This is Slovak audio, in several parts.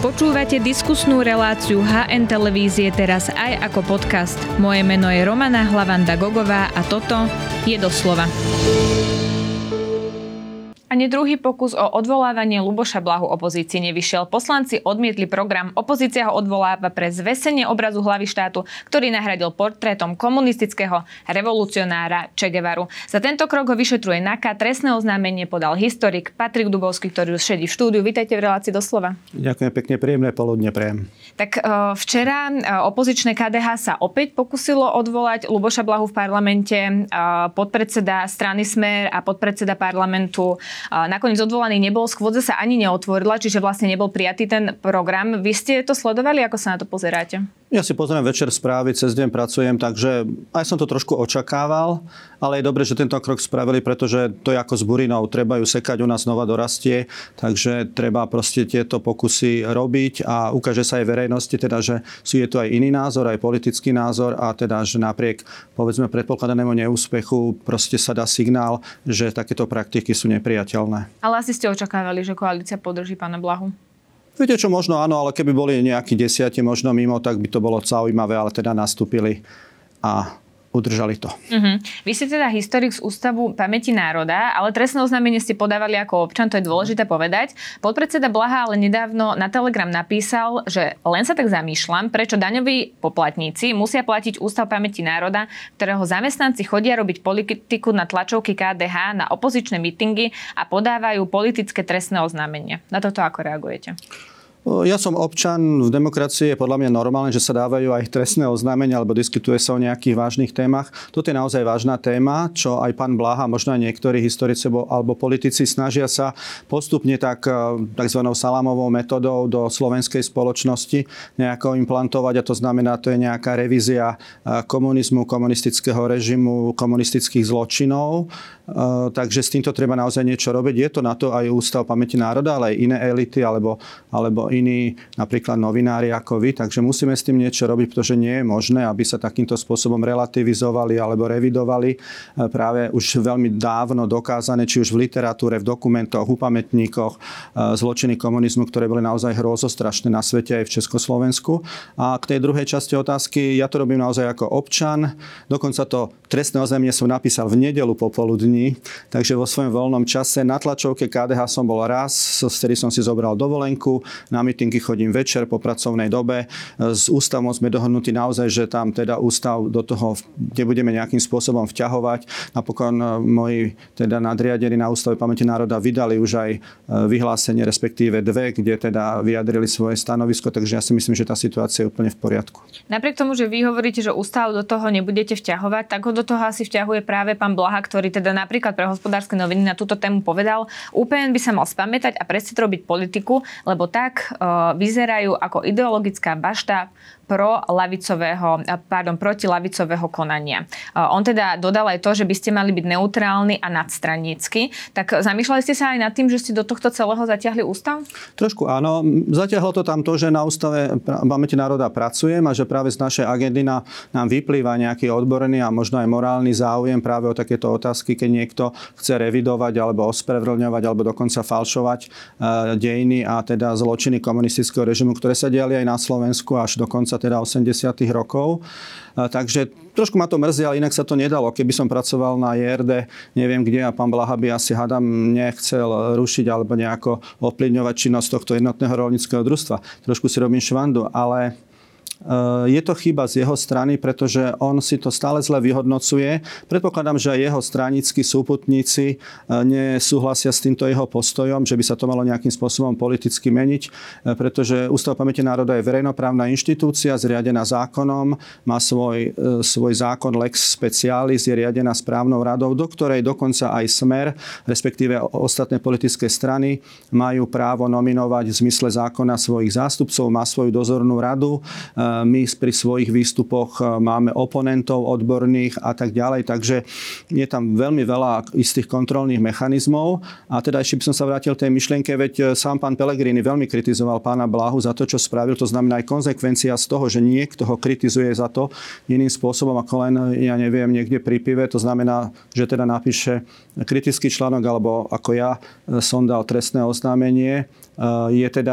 Počúvate diskusnú reláciu HN Televízie teraz aj ako podcast. Moje meno je Romana Hlavanda-Gogová a toto je Doslova. Ani druhý pokus o odvolávanie Ľuboša Blahu opozícii nevyšiel. Poslanci odmietli program. Opozícia ho odvoláva pre zvesenie obrazu hlavy štátu, ktorý nahradil portrétom komunistického revolucionára Che Guevaru. Za tento krok ho vyšetruje NAKA. Trestné oznámenie podal historik Patrik Dubovský, ktorý už sedí v štúdiu. Vítajte v relácii Doslova. Ďakujem pekne, príjemné poludne prajem. Tak včera opozičné KDH sa opäť pokusilo odvolať Ľuboša Blahu v parlamente. Podpredseda strany Smer a podpredseda parlamentu nakoniec odvolaný nebol, schôdza sa ani neotvorila, čiže vlastne nebol prijatý ten program. Vy ste to sledovali? Ako sa na to pozeráte? Ja si pozriem večer správy, cez deň pracujem, takže aj som to trošku očakával, ale je dobre, že tento krok spravili, pretože to je ako s burinou. Treba ju sekať, u nás znova dorastie, takže treba proste tieto pokusy robiť a ukáže sa aj verejnosti, teda, že je tu aj iný názor, aj politický názor a teda, že napriek, povedzme, predpokladanému neúspechu proste sa dá signál, že takéto praktiky sú nepriateľné. Ale asi ste očakávali, že koalícia podrží pána Blahu? Viete čo, možno áno, ale keby boli nejakí 10 možno mimo, tak by to bolo zaujímavé, ale teda nastúpili a udržali to. Vy ste teda historik z Ústavu pamäti národa, ale trestné oznámenie ste podávali ako občan, to je dôležité povedať. Podpredseda Blaha ale nedávno na Telegram napísal, že len sa tak zamýšľam, prečo daňoví poplatníci musia platiť Ústav pamäti národa, ktorého zamestnanci chodia robiť politiku na tlačovky KDH, na opozičné mitingy a podávajú politické trestné oznámenia. Na toto ako reagujete? Ja som občan, v demokracii je podľa mňa normálne, že sa dávajú aj trestné oznámenia alebo diskutuje sa o nejakých vážnych témach. Toto je naozaj vážna téma, čo aj pán Blaha, možno aj niektorí historici alebo politici snažia sa postupne takzvanou salámovou metodou do slovenskej spoločnosti nejako implantovať a to znamená, to je nejaká revízia komunizmu, komunistického režimu, komunistických zločinov. Takže s týmto treba naozaj niečo robiť. Je to na to aj Ústav pamäti národa, ale aj iné elity alebo iní, napríklad novinári ako vy. Takže musíme s tým niečo robiť, pretože nie je možné, aby sa takýmto spôsobom relativizovali alebo revidovali práve už veľmi dávno dokázané, či už v literatúre, v dokumentoch, u pamätníkoch, zločiny komunizmu, ktoré boli naozaj hrôzostrašné na svete aj v Československu. A k tej druhej časti otázky, ja to robím naozaj ako občan. Dokonca to trestné oznámenie som napísal v nedeľu popoludní, takže vo svojom voľnom čase na tlačovke KDH som bol raz, vtedy som si zobral dovolenku, na mitingy chodím večer po pracovnej dobe. S ústavom sme dohodnutí naozaj, že tam teda ústav do toho nebudeme nejakým spôsobom vťahovať. Napokon moji teda nadriadení na Ústave pamäti národa vydali už aj vyhlásenie, respektíve dve, kde teda vyjadrili svoje stanovisko, takže ja si myslím, že tá situácia je úplne v poriadku. Napriek tomu, že vy hovoríte, že ústav do toho nebudete vťahovať, tak ho do toho asi vťahuje práve pán Blaha, ktorý teda napríklad pre Hospodárske noviny na túto tému povedal: UPN by sa mal spamätať a prestať robiť politiku, lebo tak vyzerajú ako ideologická bašta protilavicového konania. On teda dodal aj to, že by ste mali byť neutrálni a nadstranícky. Tak zamýšľali ste sa aj nad tým, že ste do tohto celého zatiahli ústav? Trošku áno. Zatiahlo to tam to, že na Ústave pamäti národa pracujem a že práve z našej agendy nám vyplýva nejaký odborný a možno aj morálny záujem práve o takéto otázky, keď niekto chce revidovať alebo ospravedlňovať alebo dokonca falšovať dejiny a teda zločiny komunistického režimu, ktoré sa diali aj na Slovensku až do konca teda 80. rokov. Takže trošku ma to mrzí, ale inak sa to nedalo. Keby som pracoval na JRD, neviem kde, a pán Blaha by asi hádam nechcel rušiť alebo nejako ovplyvňovať činnosť tohto jednotného roľníckeho družstva. Trošku si robím švandu, ale je to chyba z jeho strany, pretože on si to stále zle vyhodnocuje. Predpokladám, že aj jeho stranícki súputníci nesúhlasia s týmto jeho postojom, že by sa to malo nejakým spôsobom politicky meniť, pretože Ústav pamäti národa je verejnoprávna inštitúcia, zriadená zákonom, má svoj zákon Lex Specialis, je riadená správnou radou, do ktorej dokonca aj Smer, respektíve ostatné politické strany, majú právo nominovať v zmysle zákona svojich zástupcov, má svoju dozornú radu. My pri svojich výstupoch máme oponentov odborných a tak ďalej, takže je tam veľmi veľa istých kontrolných mechanizmov. A teda ešte by som sa vrátil tej myšlienke, veď sám pán Pellegrini veľmi kritizoval pána Blahu za to, čo spravil. To znamená aj konzekvencia z toho, že niekto ho kritizuje za to iným spôsobom ako len, ja neviem, niekde pri pive. To znamená, že teda napíše kritický článok, alebo ako ja som dal trestné oznámenie, je teda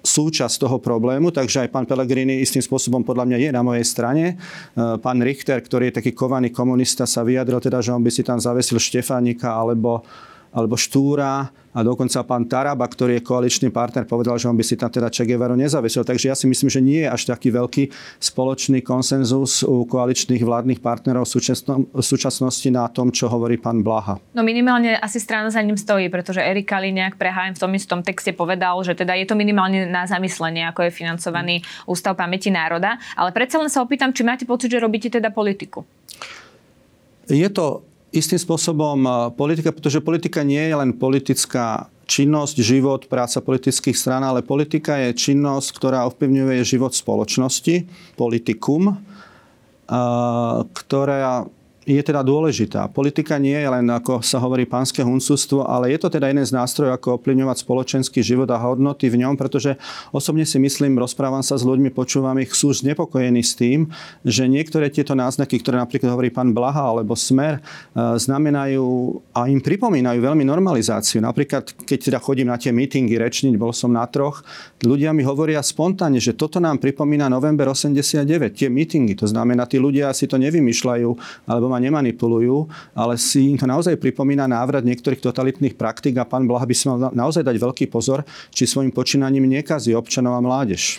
súčasť toho problému, takže aj pán Pellegrini istým spôsobom podľa mňa je na mojej strane. Pán Richter, ktorý je taký kovaný komunista, sa vyjadril teda, že on by si tam zavesil Štefánika alebo Štúra, a dokonca pán Taraba, ktorý je koaličný partner, povedal, že on by si tam teda Che Guevaru nezavesil. Takže ja si myslím, že nie je až taký veľký spoločný konsenzus u koaličných vládnych partnerov v súčasnosti na tom, čo hovorí pán Blaha. No minimálne asi strana za ním stojí, pretože Erik Kaliňák pre HM v tom istom texte povedal, že teda je to minimálne na zamyslenie, ako je financovaný Ústav pamäti národa. Ale predsa len sa opýtam, či máte pocit, že robíte teda politiku? Je to istým spôsobom politika, pretože politika nie je len politická činnosť, život, práca politických strán, ale politika je činnosť, ktorá ovplyvňuje život spoločnosti, politikum, ktorá je teda dôležitá. Politika nie je len, ako sa hovorí, pánske huncústvo, ale je to teda jeden z nástrojov, ako ovplyvňovať spoločenský život a hodnoty v ňom, pretože osobne si myslím, rozprávam sa s ľuďmi, počúvam ich, sú znepokojení s tým, že niektoré tieto náznaky, ktoré napríklad hovorí pán Blaha alebo Smer, znamenajú a im pripomínajú veľmi normalizáciu. Napríklad, keď teda chodím na tie mítingy rečniť, bol som na 3, ľudia mi hovoria spontánne, že toto nám pripomína november 89, tie mítingy. To znamená, tí ľudia si to nevymýšľajú, alebo ma nemanipulujú, ale si im to naozaj pripomína návrat niektorých totalitných praktík a pán Blaha by si mal naozaj dať veľký pozor, či svojim počínaním nekazí občanov a mládež.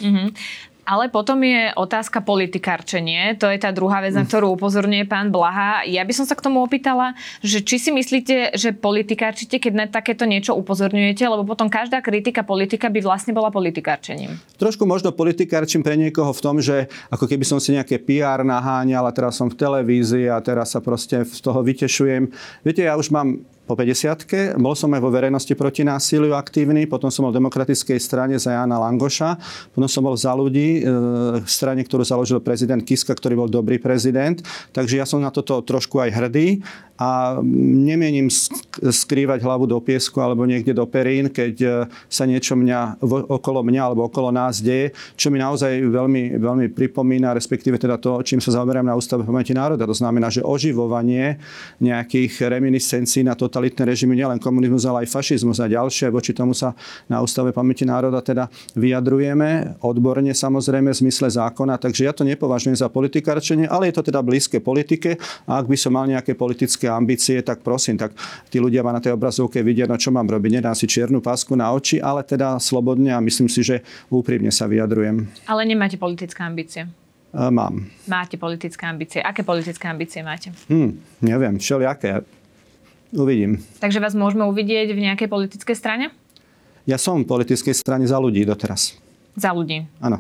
Ale potom je otázka politikárčenie. To je tá druhá vec, na ktorú upozorňuje pán Blaha. Ja by som sa k tomu opýtala, že či si myslíte, že politikárčite, keď na takéto niečo upozorňujete, lebo potom každá kritika politika by vlastne bola politikárčením. Trošku možno politikárčim pre niekoho v tom, že ako keby som si nejaké PR naháňal a teraz som v televízii a teraz sa proste z toho vytešujem. Viete, ja už mám po 50-ke. Bol som aj vo verejnosti proti násiliu aktívny, potom som bol v Demokratickej strane za Jána Langoša, potom som bol Za ľudí, v strane, ktorú založil prezident Kiska, ktorý bol dobrý prezident. Takže ja som na toto trošku aj hrdý a nemienim skrývať hlavu do piesku alebo niekde do perín, keď sa niečo okolo mňa alebo okolo nás deje, čo mi naozaj veľmi, veľmi pripomína, respektíve teda to, čím sa zaoberám na Ústave pamäti národa. To znamená, že oživovanie nejakých reminiscencií na totalitné režimy, nielen komunizmus, ale aj fašizmus a ďalšie. Voči tomu sa na Ústave pamäti národa teda vyjadrujeme, odborne samozrejme v zmysle zákona, takže ja to nepovažujem za politikárčenie, ale je to teda blízke politike a ak by som mal nejaké politické ambície, tak prosím, tak tí ľudia ma na tej obrazovke vidia, no čo mám robiť, nedám si čiernu pásku na oči, ale teda slobodne a myslím si, že úprimne sa vyjadrujem. Ale nemáte politické ambície? Mám. Máte politické ambície. Aké politické ambície máte? Neviem, všelijaké. Uvidím. Takže vás môžeme uvidieť v nejakej politickej strane? Ja som v politickej strane Za ľudí doteraz. Za ľudí? Áno.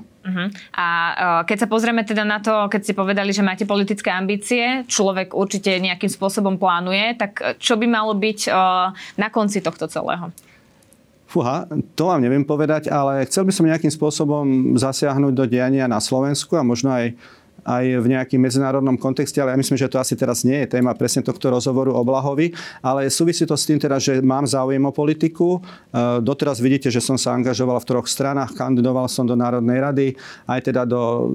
A keď sa pozrieme teda na to, keď ste povedali, že máte politické ambície, človek určite nejakým spôsobom plánuje, tak čo by malo byť na konci tohto celého? Fúha, to vám neviem povedať, ale chcel by som nejakým spôsobom zasiahnuť do diania na Slovensku a možno aj v nejakým medzinárodnom kontexte, ale ja myslím, že to asi teraz nie je téma presne tohto rozhovoru o Blahovi, ale súvisí to s tým teda, že mám záujem o politiku. Doteraz vidíte, že som sa angažoval v 3 stranách, kandidoval som do Národnej rady, aj teda do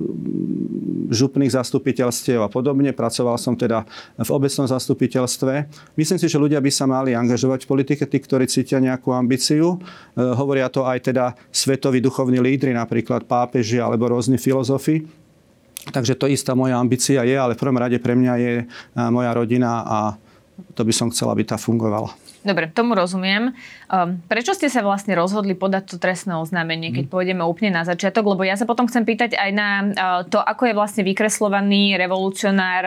župných zastupiteľstiev a podobne. Pracoval som teda v obecnom zastupiteľstve. Myslím si, že ľudia by sa mali angažovať v politike, tí, ktorí cítia nejakú ambíciu. Hovoria to aj teda svetoví duchovní lídri, napríklad pápeži alebo rôzni filozofi. Takže to istá moja ambícia je, ale v prvom rade pre mňa je moja rodina a to by som chcela, aby tá fungovala. Dobre, tomu rozumiem. Prečo ste sa vlastne rozhodli podať to trestné oznámenie, keď pôjdeme úplne na začiatok? Lebo ja sa potom chcem pýtať aj na to, ako je vlastne vykreslovaný revolucionár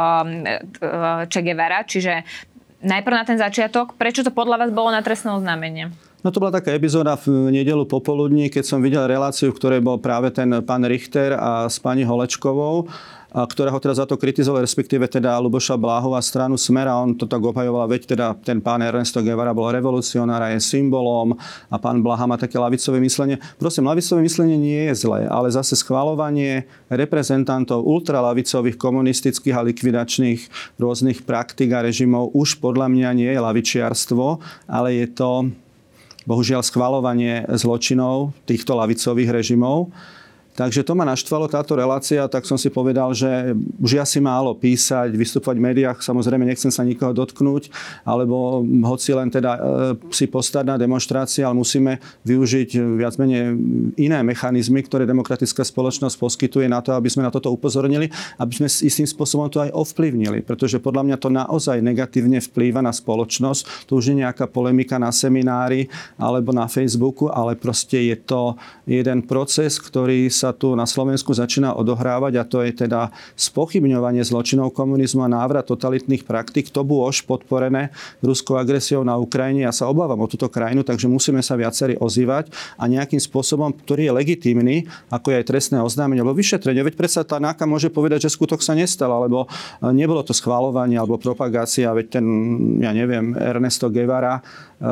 Che Guevara. Čiže najprv na ten začiatok. Prečo to podľa vás bolo na trestné oznámenie? No to bola taká epizóda v nedeľu popoludní, keď som videl reláciu, v ktorej bol práve ten pán Richter a s pani Holečkovou, ktorá ho teda za to kritizoval, respektíve teda Ľuboša Bláhu a stranu Smer a on to tak obhajoval, veď teda ten pán Ernesto Guevara bol revolucionár a je symbolom a pán Blaha má také ľavicové myslenie. Prosím, ľavicové myslenie nie je zlé, ale zase schvaľovanie reprezentantov ultralavicových, komunistických a likvidačných rôznych praktík a režimov už podľa mňa nie je ľavičiarstvo, ale je to bohužiaľ schvaľovanie zločinov týchto ľavicových režimov. Takže to ma naštvalo táto relácia, tak som si povedal, že už asi málo písať, vystupovať v médiách, samozrejme nechcem sa nikoho dotknúť, alebo hoci len teda si postať na demonštrácii, ale musíme využiť viac menej iné mechanizmy, ktoré demokratická spoločnosť poskytuje na to, aby sme na toto upozornili, aby sme istým spôsobom to aj ovplyvnili, pretože podľa mňa to naozaj negatívne vplýva na spoločnosť. To už nie je nejaká polemika na seminári alebo na Facebooku, ale proste je to jeden proces, ktorý sa tu na Slovensku začína odohrávať, a to je teda spochybňovanie zločinov komunizmu a návrat totalitných praktík. To bolo už podporené ruskou agresiou na Ukrajine. Ja sa obávam o túto krajinu, takže musíme sa viacerí ozývať a nejakým spôsobom, ktorý je legitímny, ako je aj trestné oznámenie alebo vyšetrenie. Veď predsa tá NAKA môže povedať, že skutok sa nestal, alebo nebolo to schvaľovanie alebo propagácia, veď ten, ja neviem, Ernesto Guevara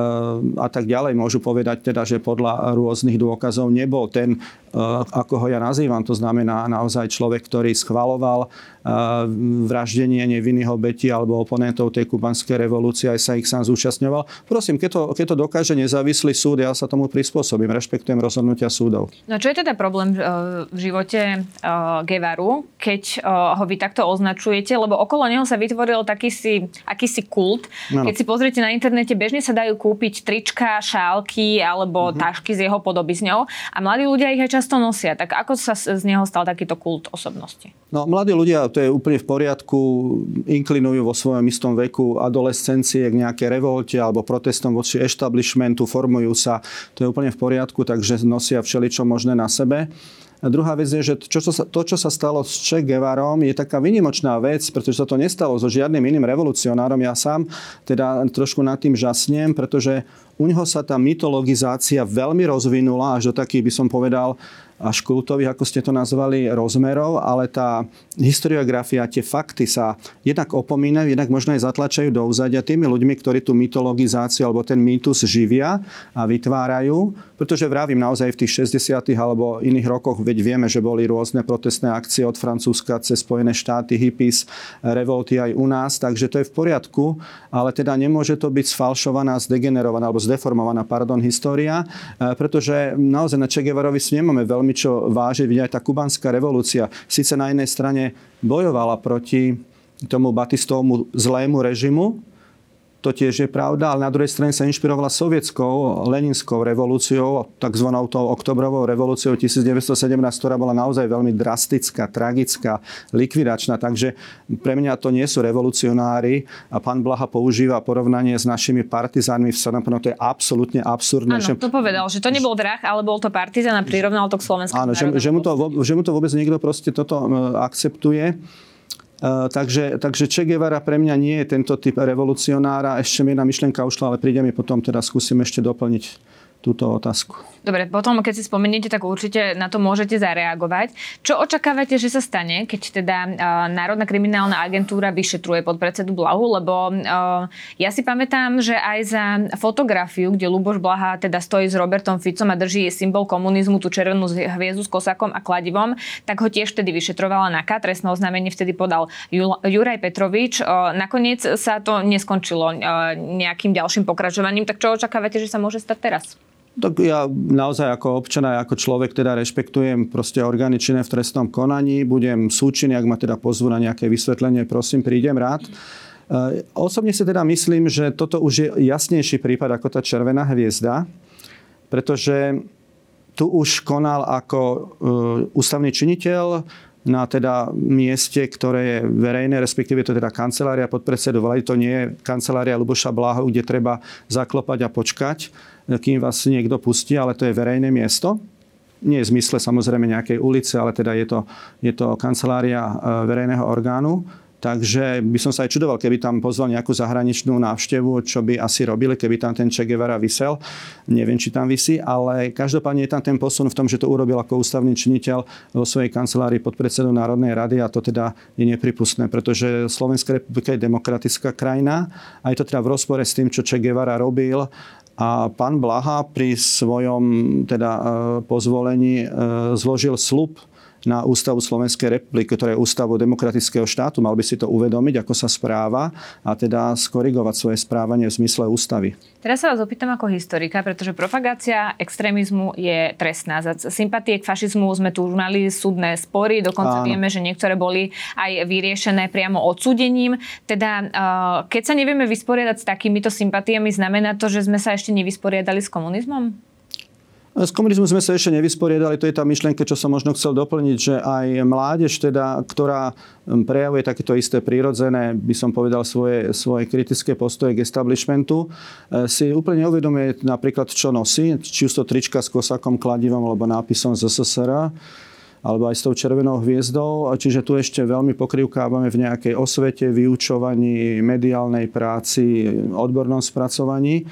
a tak ďalej môžu povedať teda, že podľa rôznych dôkazov nebol ten, ako ho ja nazývam, to znamená naozaj človek, ktorý schvaľoval vraždenie nevinných obetí alebo oponentov tej kubanskej revolúcie, aj sa ich sám zúčastňoval. Prosím, keď to dokáže nezávislý súd, ja sa tomu prispôsobím, rešpektujem rozhodnutia súdov. No čo je teda problém v živote Guevaru, keď ho vy takto označujete, lebo okolo neho sa vytvoril akýsi kult. No. Keď si pozriete na internete, bežne sa dajú kúpiť trička, šálky alebo tašky s jeho podobizňou a mladí ľudia ich aj často nosia. Tak ako sa z neho stal takýto kult osobnosti? No, mladí ľudia, to je úplne v poriadku, inklinujú vo svojom istom veku adolescencie k nejakej revolte alebo protestom voči establishmentu, formujú sa, to je úplne v poriadku, takže nosia všeličo možné na sebe. A druhá vec je, že to, čo sa stalo s Che Guevarom, je taká výnimočná vec, pretože sa to nestalo so žiadnym iným revolucionárom. Ja sám teda trošku nad tým žasnem, pretože u neho sa tá mytologizácia veľmi rozvinula až do takých, by som povedal, až kultových, ako ste to nazvali, rozmerov, ale tá historiografia, tie fakty sa jednak opomínajú, jednak možno aj zatlačajú do úzadia tými ľuďmi, ktorí tú mytologizáciu alebo ten mýtus živia a vytvárajú, pretože vravím naozaj v tých 60. alebo iných rokoch, veď vieme, že boli rôzne protestné akcie od Francúzska cez Spojené štáty, hippies, revolty aj u nás, takže to je v poriadku, ale teda nemôže to byť sfalšovaná, zdegenerovaná alebo zdeformovaná, história, pretože naozaj na Che Guevarovi si nemáme veľmi čo vážiť. Vidieť, aj tá kubanská revolúcia síce na jednej strane bojovala proti tomu Batistovmu zlému režimu, to tiež je pravda, ale na druhej strane sa inšpirovala sovietskou, leninskou revolúciou, takzvanou tou oktobrovou revolúciou 1917, ktorá bola naozaj veľmi drastická, tragická, likvidačná. Takže pre mňa to nie sú revolucionári a pán Blaha používa porovnanie s našimi partizánmi v Sanapono. To je absolútne absurdné. Áno, to povedal, že to nebol vrah, ale bol to partizán a prirovnal to k slovenskému národu. Áno, že mu to vôbec niekto proste toto akceptuje. Takže Che Guevara pre mňa nie je tento typ revolucionára. Ešte mi jedna myšlienka ušla, ale príde mi potom, teda skúsim ešte doplniť túto otázku. Dobre, potom keď si spomeniete, tak určite na to môžete zareagovať. Čo očakávate, že sa stane, keď teda Národná kriminálna agentúra vyšetruje podpredsedu Blahu? Lebo ja si pamätám, že aj za fotografiu, kde Ľuboš Blaha teda stojí s Robertom Ficom a drží symbol komunizmu, tú červenú hviezdu s kosakom a kladivom, tak ho tiež vtedy vyšetrovala NAKA. Trestné oznámenie vtedy podal Juraj Petrovič. Nakoniec sa to neskončilo nejakým ďalším pokračovaním. Tak čo očakávate, že sa môže stať teraz? Tak ja naozaj ako občan a ako človek teda rešpektujem proste orgány činné v trestnom konaní. Budem súčinný, ak ma teda pozvú na nejaké vysvetlenie, prosím, prídem rád. Osobne si teda myslím, že toto už je jasnejší prípad ako tá červená hviezda, pretože tu už konal ako ústavný činiteľ na teda mieste, ktoré je verejné, respektíve to teda kancelária podpredsedu vlády. To nie je kancelária Ľuboša Blahu, kde treba zaklopať a počkať, kým vás niekto pustí, ale to je verejné miesto. Nie je v zmysle samozrejme nejakej ulice, ale teda je to kancelária verejného orgánu. Takže by som sa aj čudoval, keby tam pozval nejakú zahraničnú návštevu, čo by asi robili, keby tam ten Che Guevara visel. Neviem, či tam visí, ale každopádne je tam ten posun v tom, že to urobil ako ústavný činiteľ vo svojej kancelárii podpredsedu Národnej rady a to teda je nepripustné, pretože Slovenská republika je demokratická krajina a je to teda v rozpore s tým, čo Che Guevara robil. A pán Blaha pri svojom teda pozvolení zložil sľub na Ústavu Slovenskej republiky, ktorá je ústavou demokratického štátu. Mal by si to uvedomiť, ako sa správa a teda skorigovať svoje správanie v zmysle ústavy. Teraz sa vás opýtam ako historika, pretože propagácia extrémizmu je trestná. Za sympatie k fašizmu sme tu mali súdne spory, dokonca vieme, že niektoré boli aj vyriešené priamo odsúdením. Teda keď sa nevieme vysporiadať s takýmito sympatiami, znamená to, že sme sa ešte nevysporiadali s komunizmom? S komunizmom sme sa ešte nevysporiadali, to je tá myšlienka, čo som možno chcel doplniť, že aj mládež, teda, ktorá prejavuje takéto isté prírodzené, by som povedal, svoje kritické postoje k establishmentu, si úplne neuvedomuje napríklad, čo nosí, či už to trička s kosakom, kladivom alebo nápisom ZSSR, alebo aj s tou červenou hviezdou. Čiže tu ešte veľmi pokrývkávame v nejakej osvete, vyučovaní, mediálnej práci, odbornom spracovaní.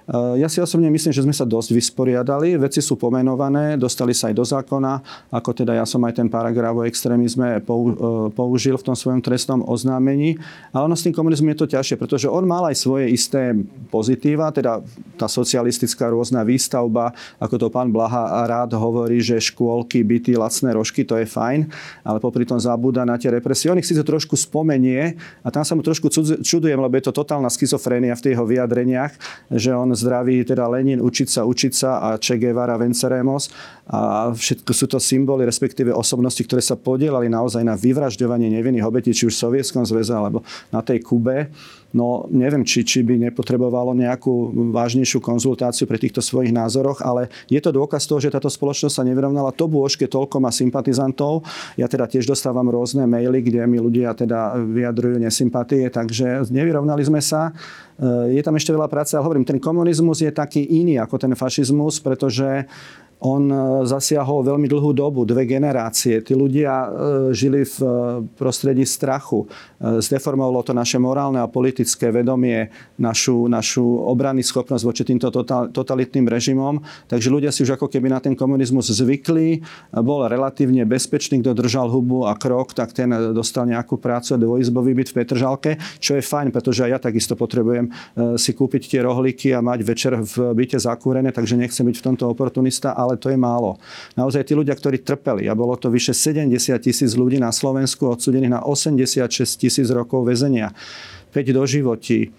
Ja si osobne myslím, že sme sa dosť vysporiadali. Veci sú pomenované, dostali sa aj do zákona, ako teda ja som aj ten paragraf o extrémizme použil v tom svojom trestnom oznámení. Ale ono s tým komunizmom je to ťažšie, pretože on mal aj svoje isté pozitíva, teda tá socialistická rôzna výstavba, ako to pán Blaha rád hovorí, že škôlky, byty, lacné rožky, to je fajn, ale popri tom zabúda na tie represie. On ich síce trošku spomenie a tam sa mu trošku čudujem, lebo je to totálna schizofrénia v tých jeho vyjadreniach, že on zdraví teda Lenin, učiť sa a Che Guevara, Venceremos a všetko sú to symboly, respektíve osobnosti, ktoré sa podielali naozaj na vyvražďovanie nevinných obetí, či už v Sovietskom zväze alebo na tej Kube. No neviem, či by nepotrebovalo nejakú vážnejšiu konzultáciu pri týchto svojich názoroch, ale je to dôkaz toho, že táto spoločnosť sa nevyrovnala. To bôžke toľko má sympatizantov. Ja teda tiež dostávam rôzne maily, kde mi ľudia teda vyjadrujú nesympatie, takže nevyrovnali sme sa. Je tam ešte veľa práce, ale hovorím, ten komunizmus je taký iný ako ten fašizmus, pretože on zasiahol veľmi dlhú dobu, 2 generácie. Tí ľudia žili v prostredí strachu. Zdeformovalo to naše morálne a politické vedomie, našu obrannú schopnosť voči týmto totalitným režimom. Takže ľudia si už ako keby na ten komunizmus zvykli. Bol relatívne bezpečný, kto držal hubu a krok, tak ten dostal nejakú prácu a dvojizbový byt v Petržalke, čo je fajn, pretože aj ja takisto potrebujem si kúpiť tie rohlíky a mať večer v byte zakúrené, takže nechcem byť v tomto oportunista, ale to je málo. Naozaj tí ľudia, ktorí trpeli, a bolo to vyše 70 000 ľudí na Slovensku, odsúdených na 86 000 rokov väzenia, 5 doživotí,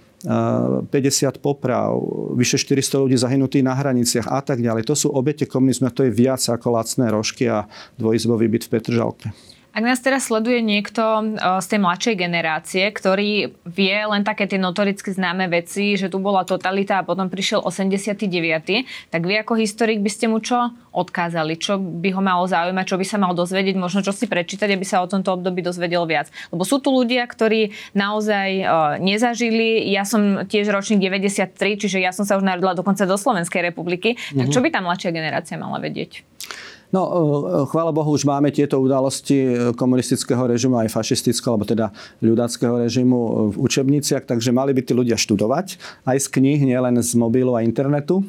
50 poprav, vyše 400 ľudí zahynutých na hraniciach a tak ďalej. To sú obete komunizmu, to je viac ako lacné rožky a dvojizbový byt v Petržalke. Ak nás teraz sleduje niekto z tej mladšej generácie, ktorý vie len také tie notoricky známe veci, že tu bola totalita a potom prišiel 89., tak vy ako historik by ste mu čo odkázali? Čo by ho malo zaujímať? Čo by sa mal dozvedieť? Možno čo si prečítať, aby sa o tomto období dozvedel viac? Lebo sú tu ľudia, ktorí naozaj nezažili. Ja som tiež ročník 93, čiže ja som sa už narodila dokonca do Slovenskej republiky. Tak čo by tá mladšia generácia mala vedieť? No, chvála Bohu, už máme tieto udalosti komunistického režimu aj fašistického, alebo teda ľudáckého režimu v učebniciach, takže mali by tí ľudia študovať aj z kníh, nielen z mobilu a internetu.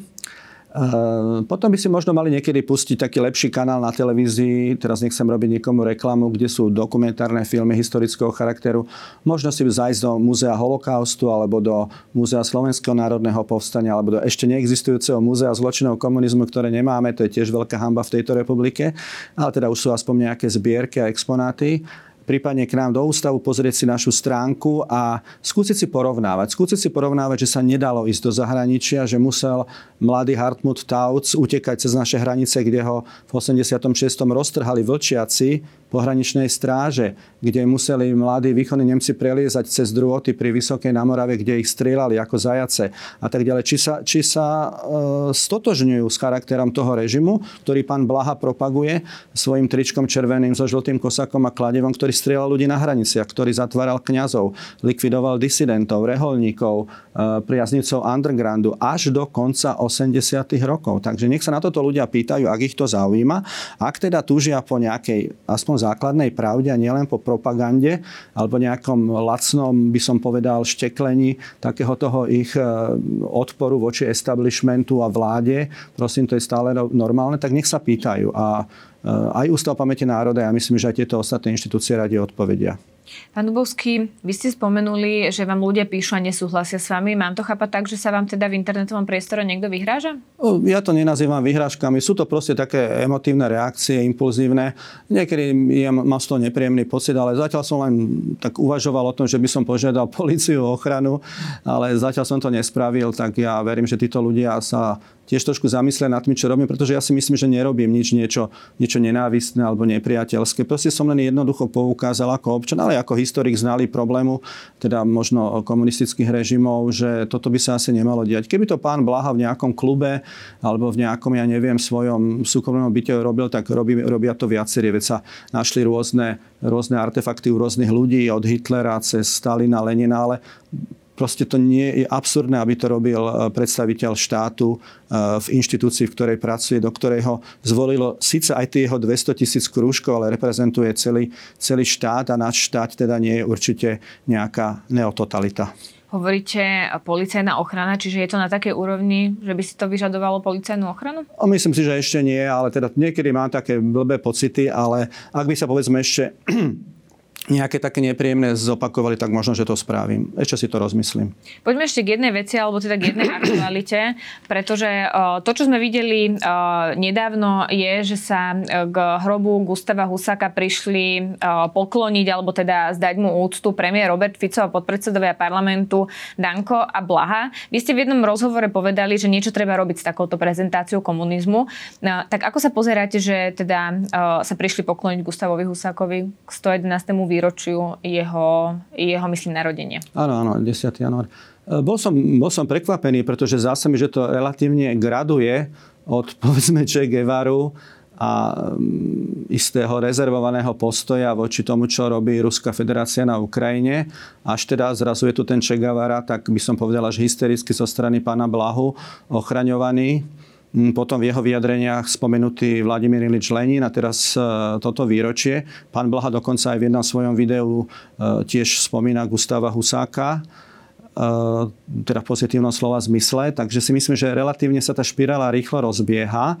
Potom by si možno mali niekedy pustiť taký lepší kanál na televízii, teraz nechcem robiť nikomu reklamu, kde sú dokumentárne filmy historického charakteru. Možno si zájsť do Múzea holokaustu alebo do Múzea Slovenského národného povstania alebo do ešte neexistujúceho Múzea zločinov komunizmu, ktoré nemáme, to je tiež veľká hanba v tejto republike, ale teda už sú aspoň nejaké zbierky a exponáty. Prípadne k nám do ústavu, pozrieť si našu stránku a skúsiť si porovnávať, že sa nedalo ísť do zahraničia, že musel mladý Hartmut Tauc utekať cez naše hranice, kde ho v 86. roztrhali vlčiaci pohraničnej stráže, kde museli mladí východní Nemci preliezať cez drôty pri Vysokej na Morave, kde ich strieľali ako zajace a tak ďalej. Či sa stotožňujú s charakterom toho režimu, ktorý pán Blaha propaguje svojim tričkom červeným so žltým kosakom a kladivom, ktorý strieľal ľudí na hraniciach, ktorý zatváral kňazov, likvidoval disidentov, reholníkov, priaznivcov undergroundu až do konca 80. rokov. Takže nech sa na toto ľudia pýtajú, ak ich to zaujíma. Ak teda túžia po nejakej aspoň základnej pravde a nielen po propagande alebo nejakom lacnom, by som povedal, šteklení takého toho ich odporu voči establishmentu a vláde, prosím, to je stále normálne, tak nech sa pýtajú. A aj Ústav pamäti národa, ja myslím, že aj tieto ostatné inštitúcie radi odpovedia. Pán Dubovský, vy ste spomenuli, že vám ľudia píšu a nesúhlasia s vami. Mám to chápať tak, že sa vám teda v internetovom priestore niekto vyhráža? Ja to nenazývam vyhrážkami. Sú to proste také emotívne reakcie, impulzívne. Niekedy mám z toho nepríjemný pocit, ale zatiaľ som len tak uvažoval o tom, že by som požiadal políciu o ochranu, ale zatiaľ som to nespravil, tak ja verím, že títo ľudia sa tiež trošku zamyslia nad tým, čo robím, pretože ja si myslím, že nerobím niečo nenávistné alebo nepriateľské. Proste som len jednoducho poukázal ako občan, ale ako historik znalý problému, teda možno komunistických režimov, že toto by sa asi nemalo diať. Keby to pán Blaha v nejakom klube alebo v nejakom, ja neviem, svojom súkromnom byte robil, tak robia to viacerí. Veď sa našli rôzne artefakty u rôznych ľudí, od Hitlera cez Stalina, Lenina, ale proste to nie je absurdné, aby to robil predstaviteľ štátu v inštitúcii, v ktorej pracuje, do ktorej ho zvolilo síce aj tie jeho 200 000 krúžkov, ale reprezentuje celý štát a náš štát teda nie je určite nejaká neototalita. Hovoríte policajná ochrana, čiže je to na takej úrovni, že by si to vyžadovalo policajnú ochranu? Myslím si, že ešte nie, ale teda niekedy mám také blbé pocity, ale ak by sa povedzme ešte nejaké také nepríjemné zopakovali, tak možno, že to spravím. Ešte si to rozmyslím. Poďme ešte k jednej veci, alebo teda k jednej aktualite, pretože to, čo sme videli nedávno, je, že sa k hrobu Gustáva Husáka prišli pokloniť, alebo teda zdať mu úctu premiér Robert Fico a podpredsedovia parlamentu Danko a Blaha. Vy ste v jednom rozhovore povedali, že niečo treba robiť s takouto prezentáciou komunizmu. Tak ako sa pozeráte, že teda sa prišli pokloniť Gustávovi Husákovi k 111. výročiu jeho myslím, narodenia? Áno, 10. január. Bol som prekvapený, pretože zdá sa mi, že to relatívne graduje od, povedzme, Che Guevaru a istého rezervovaného postoja voči tomu, čo robí Ruská federácia na Ukrajine. Až teda zrazu je tu ten Che Guevara, tak by som povedala, že hystericky zo strany pána Blahu ochraňovaný. Potom v jeho vyjadreniach spomenutý Vladimír Ilič Lenin a teraz toto výročie. Pán Blaha dokonca aj v jednom svojom videu tiež spomína Gustáva Husáka, teda v pozitívnom slova zmysle, takže si myslím, že relatívne sa tá špirála rýchlo rozbieha.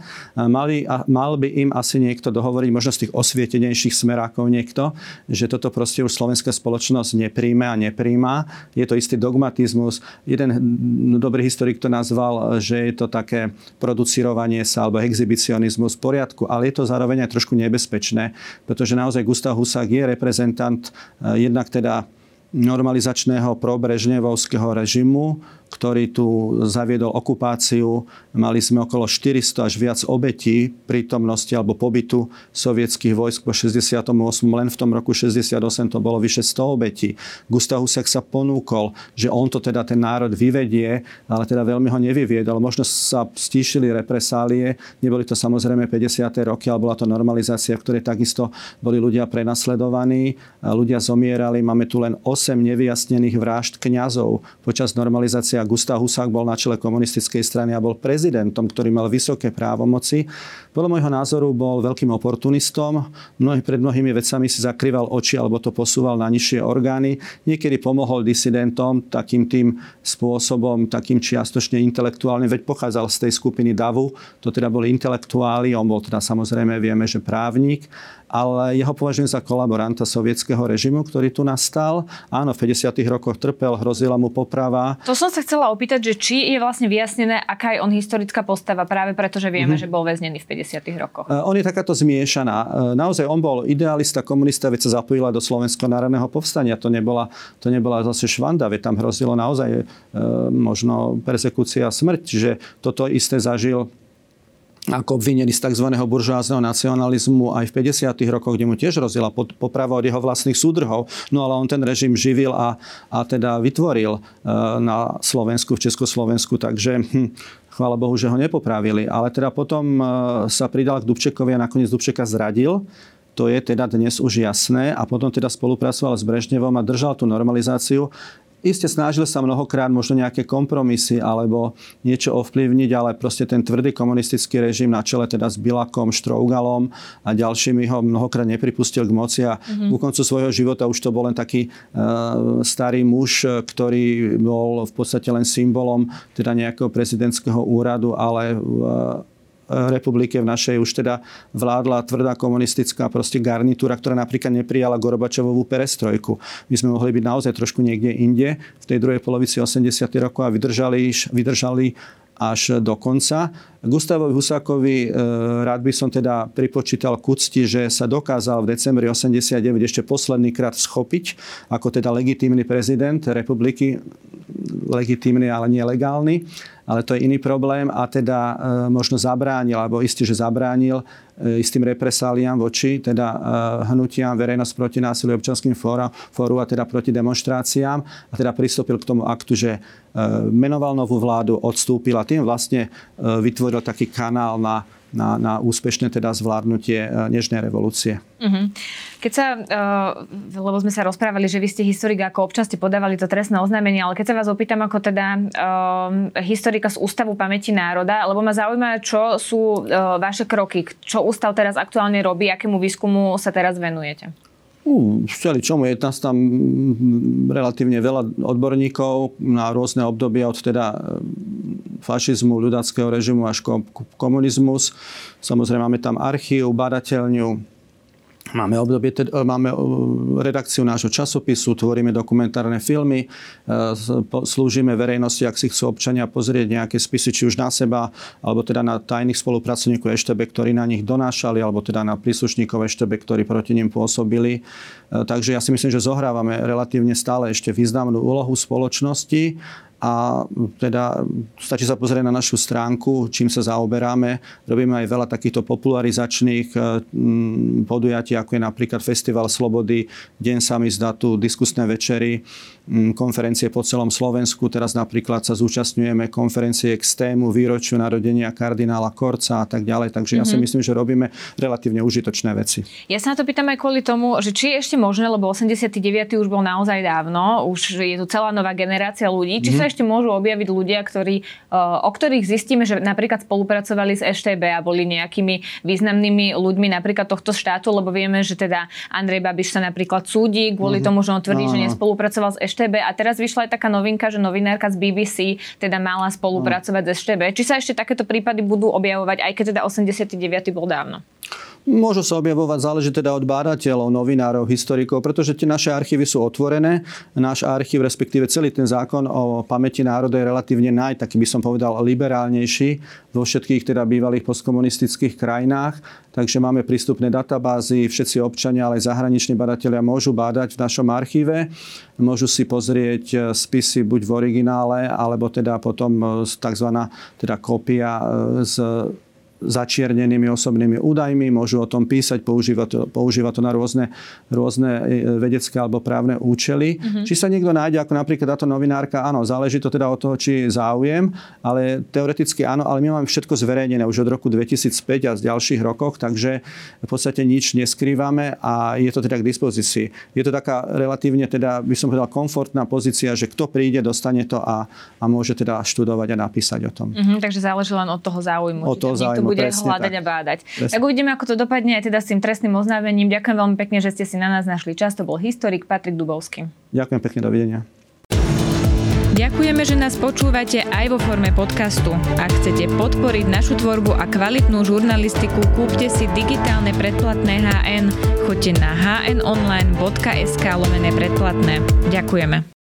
Mal by im asi niekto dohovoriť, možno z tých osvietenejších smerákov niekto, že toto proste už slovenská spoločnosť nepríjma. Je to istý dogmatizmus. Jeden dobrý historik to nazval, že je to také producírovanie sa alebo exhibicionizmus v poriadku, ale je to zároveň aj trošku nebezpečné, pretože naozaj Gustáv Husák je reprezentant jednak teda normalizačného probrežnevovského režimu, ktorý tu zaviedol okupáciu. Mali sme okolo 400 až viac obetí prítomnosti alebo pobytu sovietských vojsk po 68. Len v tom roku 68 to bolo vyše 100 obetí. Gustáv Husák sa ponúkol, že on to teda ten národ vyvedie, ale teda veľmi ho nevyviedol. Možno sa stíšili represálie. Neboli to samozrejme 50. roky, ale bola to normalizácia, v ktorej takisto boli ľudia prenasledovaní, ľudia zomierali. Máme tu len 8 nevyjasnených vražd kňazov počas normalizácie. Gustáv Husák bol na čele komunistickej strany a bol prezidentom, ktorý mal vysoké právomoci. Podľa môjho názoru bol veľkým oportunistom. Pred mnohými vecami si zakrýval oči alebo to posúval na nižšie orgány. Niekedy pomohol disidentom takým tým spôsobom, takým čiastočne intelektuálnym, veď pochádzal z tej skupiny DAVu. To teda boli intelektuáli, on bol teda samozrejme, vieme, že právnik, ale jeho považujem za kolaboranta sovietskeho režimu, ktorý tu nastal. Áno, v 50. rokoch trpel, hrozila mu poprava. To som sa chcela opýtať, že či je vlastne vyjasnené, aká je on historická postava, práve preto, že vieme, že bol väznený v 50. rokoch. On je takáto zmiešaná. Naozaj on bol idealista, komunista, veď sa zapojila do Slovenského národného povstania. To nebola zase švanda, veď tam hrozilo naozaj možno perzekúcia a smrť. Čiže toto isté zažil ako obvinený z tzv. Buržoázneho nacionalizmu aj v 50. rokoch, kde mu tiež hrozila poprava od jeho vlastných súdrhov. No ale on ten režim živil a teda vytvoril na Slovensku, v Československu, takže chvála Bohu, že ho nepopravili. Ale teda potom sa pridal k Dubčekovi a nakoniec Dubčeka zradil. To je teda dnes už jasné. A potom teda spolupracoval s Brežnevom a držal tú normalizáciu. Iste snažil sa mnohokrát možno nejaké kompromisy alebo niečo ovplyvniť, ale proste ten tvrdý komunistický režim na čele teda s Bilakom, Štrougalom a ďalšími ho mnohokrát nepripustil k moci a ku koncu svojho života už to bol len taký starý muž, ktorý bol v podstate len symbolom teda nejakého prezidentského úradu, ale republike v našej už teda vládla tvrdá komunistická proste garnitúra, ktorá napríklad neprijala Gorbačovovú perestrojku. My sme mohli byť naozaj trošku niekde inde v tej druhej polovici 80. rokov a vydržali až do konca. Gustavovi Husákovi rád by som teda pripočítal k úcti, že sa dokázal v decembri 89 ešte posledný krát schopiť ako teda legitímny prezident republiky, legitímny, ale nie legálny. Ale to je iný problém a teda možno zabránil, alebo isté, že zabránil istým represáliám voči teda hnutiam verejnosť proti násiliu občianskym fóru a teda proti demonštráciám a teda pristúpil k tomu aktu, že menoval novú vládu, odstúpil a tým vlastne vytvoril taký kanál na úspešné teda zvládnutie nežnej revolúcie. Keď sa, lebo sme sa rozprávali, že vy ste historik, ako občas ste podávali to trestné oznámenie, ale keď sa vás opýtam ako teda historika z Ústavu pamäti národa, lebo ma zaujíma, čo sú vaše kroky, čo ústav teraz aktuálne robí, akému výskumu sa teraz venujete? Všeli čomu. Je nás tam relatívne veľa odborníkov na rôzne obdobia od teda fašizmu, ľudáckeho režimu až komunizmus. Samozrejme máme tam archív, badateľňu, máme redakciu nášho časopisu, tvoríme dokumentárne filmy, slúžime verejnosti, ak si chcú občania pozrieť nejaké spisy, či už na seba, alebo teda na tajných spolupracovníkov EŠTB, ktorí na nich donášali, alebo teda na príslušníkov EŠTB, ktorí proti nim pôsobili. Takže ja si myslím, že zohrávame relatívne stále ešte významnú úlohu v spoločnosti. A teda stačí sa pozrieť na našu stránku, čím sa zaoberáme. Robíme aj veľa takýchto popularizačných podujatí, ako je napríklad Festival Slobody, Deň samizdatu, diskusné večery, konferencie po celom Slovensku. Teraz napríklad sa zúčastňujeme konferencie k tému výročiu narodenia kardinála Korca a tak ďalej. Takže ja si myslím, že robíme relatívne užitočné veci. Ja sa na to pýtam aj kvôli tomu, že či je ešte možné, lebo 89. už bol naozaj dávno, už je tu celá nová generácia ľudí, či sa ešte môžu objaviť ľudia, o ktorých zistíme, že napríklad spolupracovali s EŠTB a boli nejakými významnými ľuďmi napríklad tohto štátu, lebo vieme, že teda Andrej Babiš sa napríklad súdi kvôli tomu, že on tvrdí, že nespolupracoval s EŠTB a teraz vyšla aj taká novinka, že novinárka z BBC teda mala spolupracovať s EŠTB. Či sa ešte takéto prípady budú objavovať, aj keď teda 89. bol dávno? Môžu sa objavovať, záleží teda od bádateľov, novinárov, historikov, pretože tie naše archívy sú otvorené. Náš archív, respektíve celý ten zákon o pamäti národa je relatívne taký by som povedal, liberálnejší vo všetkých teda bývalých postkomunistických krajinách. Takže máme prístupné databázy, všetci občania, ale aj zahraniční badatelia môžu bádať v našom archíve. Môžu si pozrieť spisy buď v originále, alebo teda potom takzvaná teda kópia s začiernenými osobnými údajmi, môžu o tom písať, používa to na rôzne vedecké alebo právne účely. Či sa niekto nájde, ako napríklad táto novinárka, áno, záleží to teda od toho, či záujem, ale teoreticky áno, ale my máme všetko zverejnené už od roku 2005 a z ďalších rokoch, takže v podstate nič neskrývame a je to teda k dispozícii. Je to taká relatívne teda, by som povedal, komfortná pozícia, že kto príde, dostane to a môže teda študovať a napísať o tom. Takže záleží len od toho záujmu. Od toho záujmu. Bude hľadať a bádať. Tak uvidíme, ako to dopadne aj teda s tým trestným oznámením. Ďakujem veľmi pekne, že ste si na nás našli čas. To bol historik Patrik Dubovský. Ďakujem pekne, dovidenia. Ďakujeme, že nás počúvate aj vo forme podcastu. Ak chcete podporiť našu tvorbu a kvalitnú žurnalistiku, kúpte si digitálne predplatné HN. Choďte na hnonline.sk/predplatné. Ďakujeme.